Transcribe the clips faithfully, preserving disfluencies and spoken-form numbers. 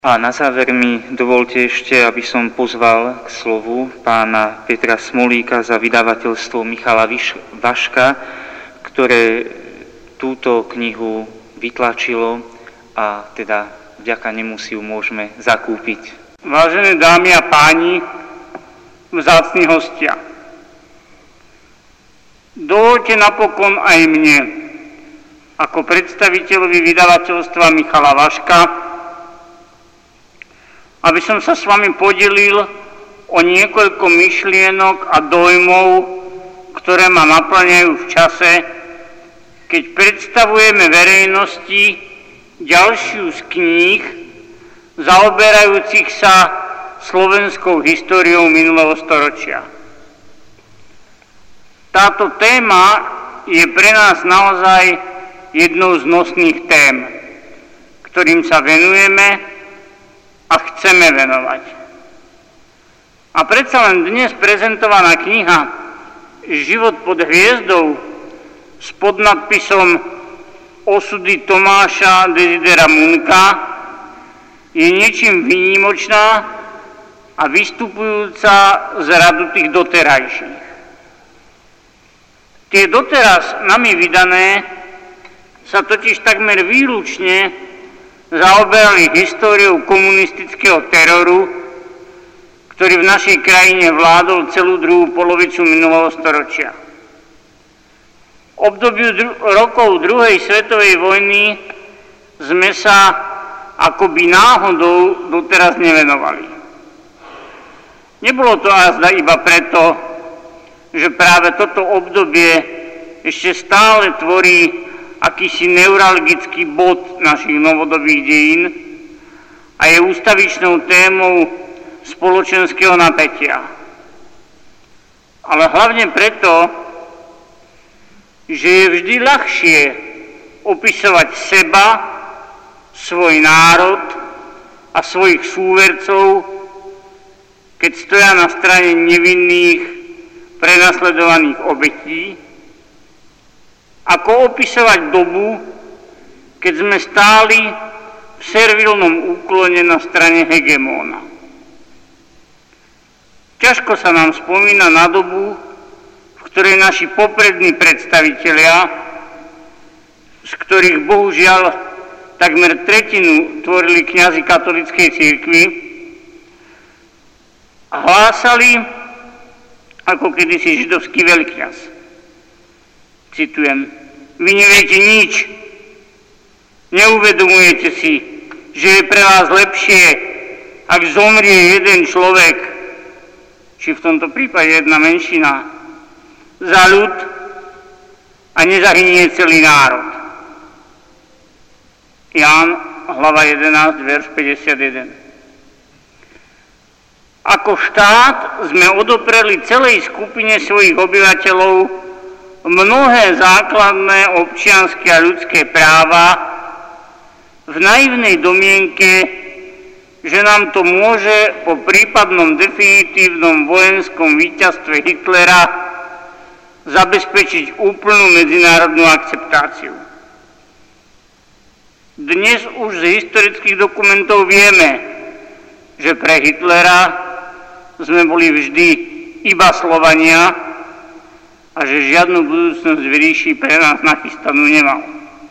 A na záver mi dovolte ešte, aby som pozval k slovu pána Petra Smolíka za vydavateľstvo Michala Vaška, ktoré túto knihu vytlačilo a teda vďaka nemu si ju môžeme zakúpiť. Vážené dámy a páni, vzácni hostia, dovoľte napokon aj mne, ako predstaviteľovi vydavateľstva Michala Vaška, aby som sa s vami podelil o niekoľko myšlienok a dojmov, ktoré ma naplňajú v čase, keď predstavujeme verejnosti ďalšiu z kníh zaoberajúcich sa slovenskou históriou minulého storočia. Táto téma je pre nás naozaj jednou z nosných tém, ktorým sa venujeme a chceme venovať. A predsa len dnes prezentovaná kniha Život pod hviezdou s podnadpisom Osudy Tomáša Desidera Munka je niečím výnimočná a vystupujúca z radu tých doterajších. Tie doteraz nami vydané sa totiž takmer výlučne zaoberali históriou komunistického teroru, ktorý v našej krajine vládol celú druhú polovicu minulého storočia. V obdobiu dru- rokov druhej svetovej vojny sme sa akoby náhodou doteraz nevenovali. Nebolo to azda iba preto, že práve toto obdobie ešte stále tvorí akýsi neuralgický bod našich novodobých dejín a je ústavičnou témou spoločenského napätia. Ale hlavne preto, že je vždy ľahšie opisovať seba, svoj národ a svojich súvercov, keď stoja na strane nevinných, prenasledovaných obetí, ako opisovať dobu, keď sme stáli v servilnom úklone na strane hegemóna. Ťažko sa nám spomína na dobu, v ktorej naši poprední predstavitelia, z ktorých bohužiaľ takmer tretinu tvorili kňazi katolíckej cirkvi, hlásali ako kedysi židovský veľkňaz. Citujem: vy neviete nič, neuvedomujete si, že je pre vás lepšie, ak zomrie jeden človek, či v tomto prípade jedna menšina, za ľud a nezahynie celý národ. Ján, hlava jedenásť, verš päťdesiatjeden. Ako štát sme odopreli celej skupine svojich obyvateľov mnohé základné občianske a ľudské práva v naivnej domienke, že nám to môže po prípadnom definitívnom vojenskom víťazstve Hitlera zabezpečiť úplnú medzinárodnú akceptáciu. Dnes už z historických dokumentov vieme, že pre Hitlera sme boli vždy iba Slovania, a že žiadnu budúcnosť v ríši pre nás nachystanú nemal.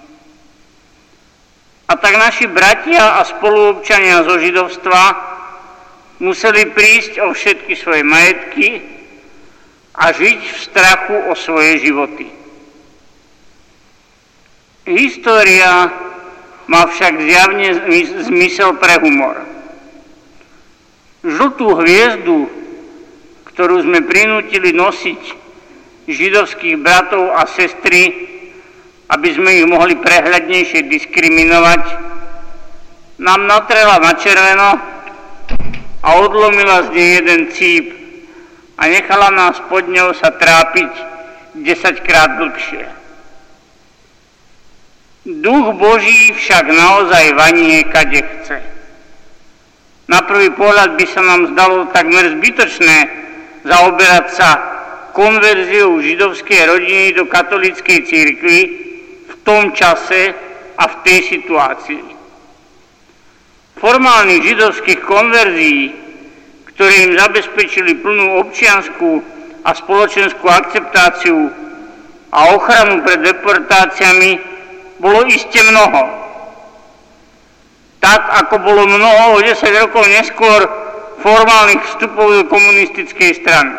A tak naši bratia a spoluobčania zo židovstva museli prísť o všetky svoje majetky a žiť v strachu o svoje životy. História má však zjavne zmysel pre humor. Žltú hviezdu, ktorú sme prinútili nosiť židovských bratov a sestry, aby sme ich mohli prehľadnejšie diskriminovať, nám natrela na červeno a odlomila z nej jeden cíp a nechala nás pod ňou sa trápiť desaťkrát dlhšie. Duch Boží však naozaj vanie kade chce. Na prvý pohľad by sa nám zdalo takmer zbytočné zaoberať sa konverziou židovskej rodiny do katolíckej cirkvi v tom čase a v tej situácii. formálnych židovských konverzií, ktoré im zabezpečili plnú občiansku a spoločenskú akceptáciu a ochranu pred deportáciami, bolo iste mnoho. Tak, ako bolo mnoho o desať rokov neskôr formálnych vstupov do komunistickej strany.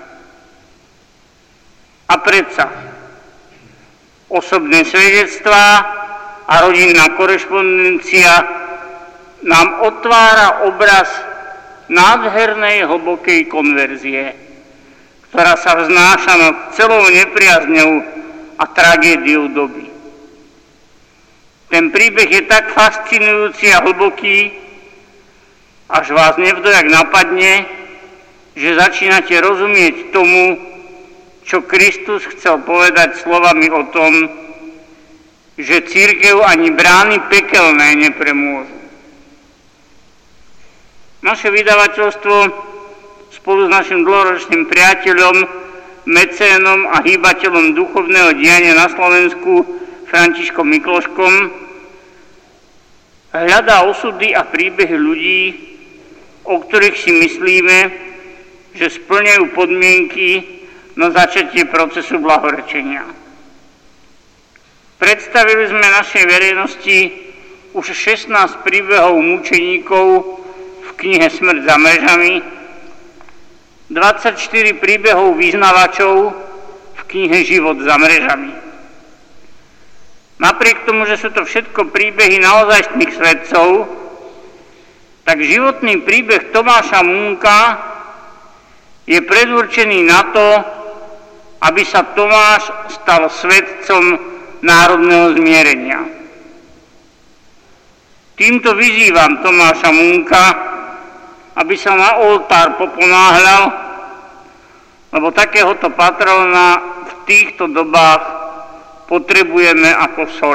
A predsa osobné svedectvá a rodinná korešpondencia nám otvára obraz nádhernej hlbokej konverzie, ktorá sa vznáša nad celou nepriazňou a tragédiou doby. Ten príbeh je tak fascinujúci a hlboký, až vás nevdojak napadne, že začínate rozumieť tomu, čo Kristus chcel povedať slovami o tom, že cirkev ani brány pekelné nepremôžu. Naše vydavateľstvo spolu s našim dlhoročným priateľom, mecénom a hýbateľom duchovného diania na Slovensku Františkom Mikloškom hľadá osudy a príbehy ľudí, o ktorých si myslíme, že splňajú podmienky na začatie procesu blahorečenia. Predstavili sme našej verejnosti už šestnásť príbehov mučeníkov v knihe Smrť za mrežami, dvadsaťštyri príbehov vyznavačov v knihe Život za mrežami. Napriek tomu, že sú to všetko príbehy naozajstných svedcov, tak životný príbeh Tomáša Múnka je predurčený na to, aby sa Tomáš stal svedcom národného zmierenia. Týmto vyzývam Tomáša Múnka, aby sa na oltár poponáhľal, lebo takéhoto patrona v týchto dobách potrebujeme ako soľ.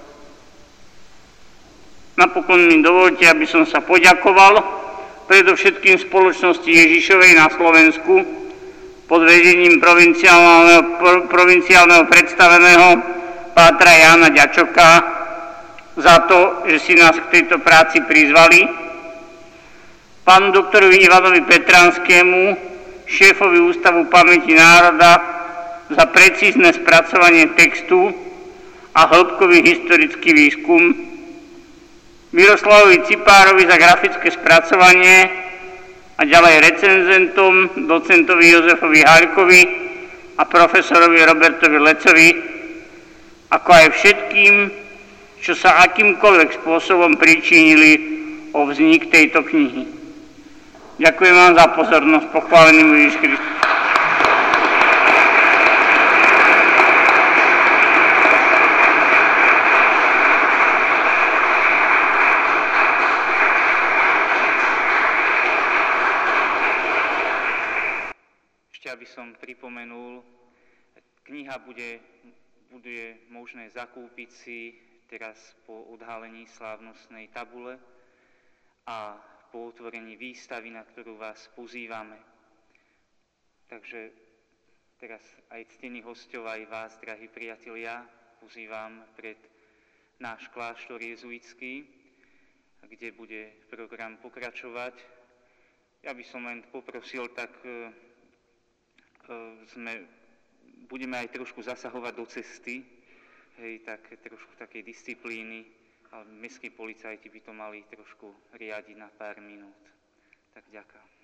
Napokon mi dovolte, aby som sa poďakoval predovšetkým spoločnosti Ježišovej na Slovensku pod vedením provinciálneho, provinciálneho predstaveného pátra Jána Ďačoka za to, že si nás k tejto práci prizvali, pánu doktorovi Ivanovi Petranskému, šéfovi Ústavu pamäti národa, za precízne spracovanie textu a hĺbkový historický výskum, Miroslavovi Cipárovi za grafické spracovanie a ďalej recenzentom, docentovi Jozefovi Haľkovi a profesorovi Robertovi Lecovi, ako aj všetkým, čo sa akýmkoľvek spôsobom pričinili o vznik tejto knihy. Ďakujem vám za pozornosť. Pochválený mu Ježiš Kristus. Aby som pripomenul, kniha bude, bude možné zakúpiť si teraz po odhalení slávnostnej tabule a po otvorení výstavy, na ktorú vás pozývame. Takže teraz aj ctení hosťov, aj vás, drahí priatelia, pozývam pred náš kláštor jezuitský, kde bude program pokračovať. Ja by som len poprosil tak Sme, budeme aj trošku zasahovať do cesty, hej, tak trošku takej disciplíny, ale mestskí policajti by to mali trošku riadiť na pár minút. Tak ďakujem.